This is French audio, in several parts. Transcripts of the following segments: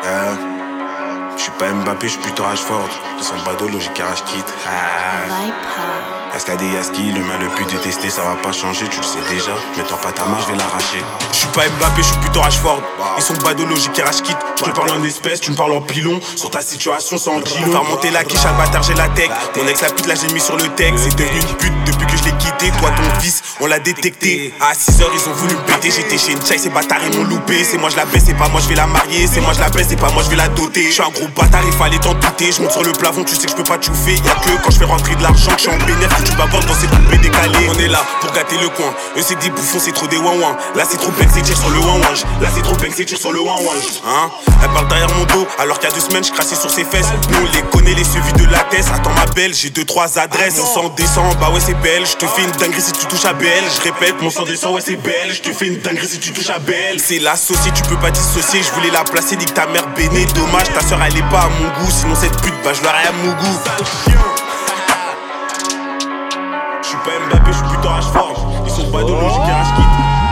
Je suis pas Mbappé, je suis plutôt Rashford. Ils sont bado, logique à Rashkit. Yaskadi Yaski, l'humain le plus détesté, ça va pas changer, tu le sais déjà. Mets-toi pas ta main, je vais l'arracher. Je suis pas Mbappé, je suis plutôt Rashford. Ils sont bado, logique à Rashkit. Je te parle en espèce, tu me parles en pilon. Sur ta situation, sans kilo. Faire monter la quiche, à le bâtard, j'ai la tech. Mon ex la pute, là j'ai mis sur le texte. C'est devenu une pute depuis que je l'ai quitté. Toi, ton fils, on l'a détecté. À 6h, ils ont voulu me péter. J'étais chez une chai, ces bâtards, ils m'ont loupé. C'est moi, je la baisse, c'est pas moi, je vais la marier. C'est moi, je la baisse, c'est pas moi, je vais la doter. Je suis un gros bâtard, il fallait t'en douter. Je monte sur le plafond, tu sais que je peux pas te chouffer. Y'a que quand je fais rentrer de l'argent que je suis en bénéfice. Tu vas voir dans ces poupées décalées. On est là pour gâter le coin. Eux, c'est des bouffons, c'est trop des ouin-ouin. Là, c'est trop bec, c'est tir sur le ouin-ouin. Là, c'est trop bec, c'est tir sur le ouin-ouin. Hein? Elle parle derrière mon dos, alors qu'il y a 2 semaines, je crassais sur ses fesses. Nous, on les connaît, les suivis de la tête. Attends, ma belle, j'ai 2-3 adresses. Mon sang descend, bah ouais, c'est belle. Je te fais une dinguerie si tu touches à belle. Je répète, mon sang descend, ouais, c'est belle. Je te fais une dinguerie si tu touches à belle. C'est l'associé, tu peux pas dissocier. Je voulais la placer, nique ta mère béné. Dommage, ta soeur, elle est pas à mon goût. Sinon, cette pute, bah je l'aurais à mon goût. Je suis pas Mbappé, je suis plutôt Rashford. Ils sont bado, logique à Rashkit.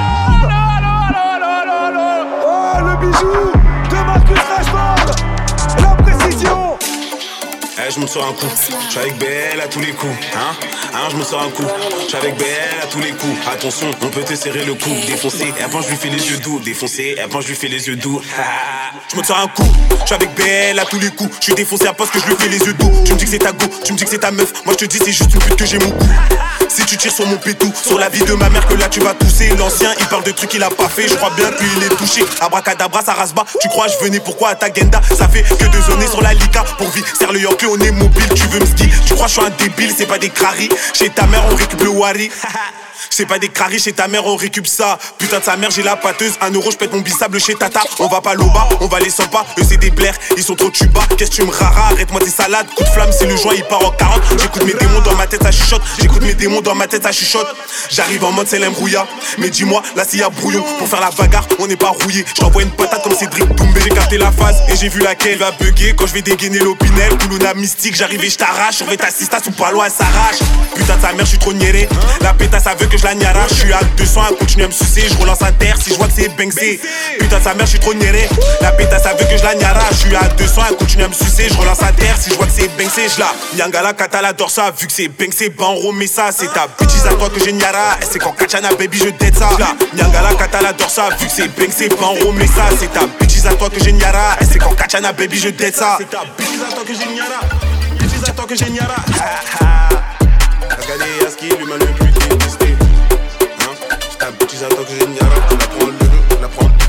Oh, le bijou de Marcus Rashford. La précision. Je me sors un coup, je suis avec BL à tous les coups, je me sors un coup, je suis avec BL à tous les coups. Attention, on peut te serrer le cou, défoncer, et avant je lui fais les yeux doux, défoncer, et avant je lui fais les yeux doux. Je me sors un coup, je suis avec BL à tous les coups, je suis défoncé à poste que je lui fais les yeux doux. Tu me dis que c'est ta go, tu me dis que c'est ta meuf, moi je te dis c'est juste une pute que j'ai mon goût. Si tu tires sur mon pétou, sur la vie de ma mère que là tu vas tousser. L'ancien il parle de trucs qu'il a pas fait, je crois bien qu'il est touché. Abracadabra ça rasba, tu crois je venais pourquoi à ta genda. Ça fait que 2 zones sur la Lika, pour vie, serre le Yankee on est mobile. Tu veux me ski, tu crois je suis un débile, c'est pas des craris. Chez ta mère on récupère le wari. C'est pas des craris, chez ta mère on récupère ça. Putain de sa mère j'ai la pâteuse, 1 euro je pète mon bissable chez Tata. On va pas l'oba, on va les sans pas. Eux c'est des blairs, ils sont trop tuba. Qu'est-ce que tu me rara, arrête-moi tes salades. Coup de flamme c'est le joint il part en 40. J'écoute mes démons dans ma tête ça chuchote. J'écoute mes démons dans ma tête ça chuchote. J'arrive en mode c'est l'embrouilla. Mais dis-moi là s'il y a brouillon. Pour faire la bagarre on n'est pas rouillé. J'envoie une patate comme Cédric Doumbé. J'ai capté la phase et j'ai vu laquelle va bugger. Quand je vais dégainer l'opinel, Koulouna mystique. J'arrive et je t'arrache. Surveille ta sista sous palo elle s'arrache. Putain de sa mère je suis trop niéré. La pétasse elle veut que je la niara. Je suis à 200 elle continue à me sucer. Je relance un terre si je vois que c'est Banksy. Putain de sa mère je suis trop niéré. La pétasse elle veut que je la niara. Je suis à 200 elle continue à me sucer. Je relance un terre si je vois que c'est Banksy. Je la Nyangala Kata adore ça. Vu que c'est Banksy Banro mais ça c'est ta bitches à toi que j'ai niara. C'est quand Kachana baby je dead ça. La Nyangala Kata adore ça. Vu que c'est Banksy Banro mais ça c'est ta bitches à toi que j'ai niara. C'est quand Kachana baby je dead ça. C'est ta bitches à toi que j'ai niara. Bitches à toi que j'ai niara. Regardez Yaski l'humain le plus détesté. Ta bitches à toi que j'ai niara. La prends le, la prends.